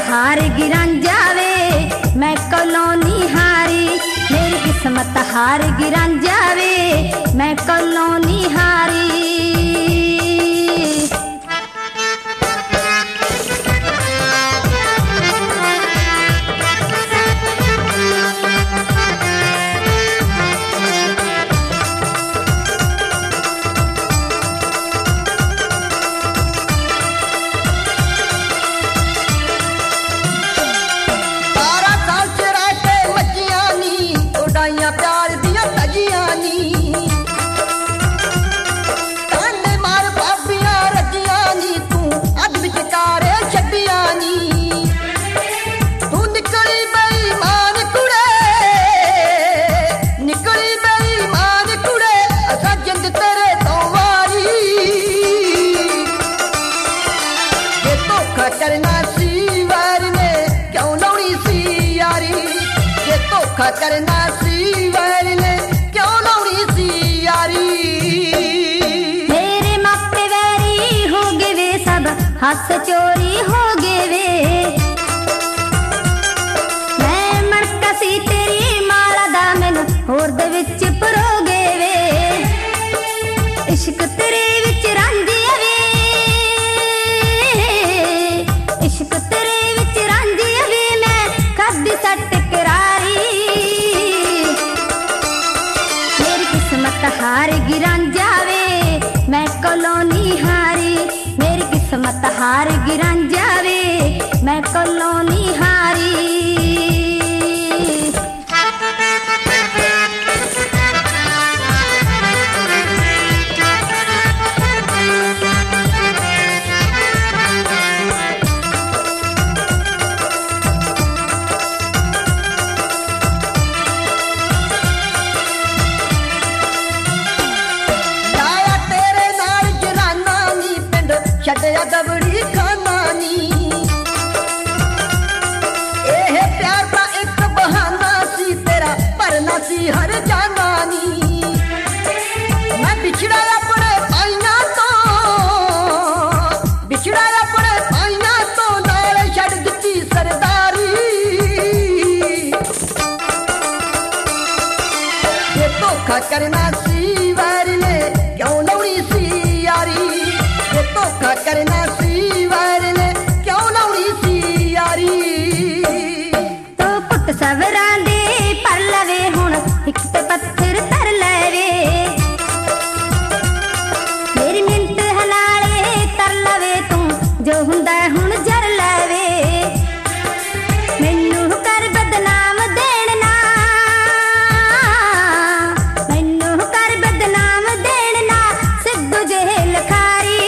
हार गिरन जावे मैं कॉलोनी हारी, मेरी किस्मत हार गिरन जावे मैं कॉलोनी हारी। प्यार दिया तजिया नी ताने मार बाबिया रजिया नी, तू अज विचकारे छड्डिया नी। तू निकली बेईमान कुड़े, निकली बेईमान कुड़े, असा जिंद तेरे तो वारी। ये धोखा करना सी वार ने क्यों लाउनी सी यारी, ये धोखा करना सी हस चोरी हो गए वे, मैं मड़का सी तेरी माला दा मैनू होर दे विच परो गए वे। इश्क तेरे विच रांझिया वे, इश्क तेरे विच रांझिया वे, मैं कदी सट करारी। मेरी किस्मत हार गिरन जावे मैं कॉलोनी हारी, मेरी किस्मत हार गिरन जावे मैं कॉलोनी हारी। छड्डिया दबड़ी खाना नी, एह प्यार दा एक बहाना सी, तेरा भरना सी हर जाना नी। मैं बिछड़ा अपने पाइया तो, बिछड़ा अपने पाइया तो, नाल छड्ड दित्ती सरदारी। ये धोखा करना सी वार ने क्यों लाउनी सी यारी, ये धोखा करना सी वार ने क्यों लाउनी सी यारी। तो पुट सवरां दे पर लवे हुण इक ते पत्थर तर लवे, मेरी मिंत हलाले तर लवे तू जो हुंदा हुण जर लवे। मैनू कर बदनाम देण ना, मैनू कर बदनाम देण ना सिद्धू जेल खारी।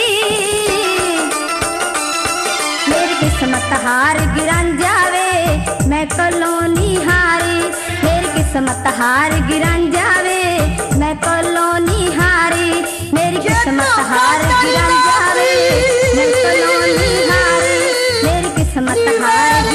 मेरी किस्मत हार गिरन जावे मैं कॉलोनी हारी, मेरी किस्मत हार गिरन जावे मैं कॉलोनी हारी, मेरी किस्मत हार गिरन जावे मैं कॉलोनी हारी, मेरी किस्मत हार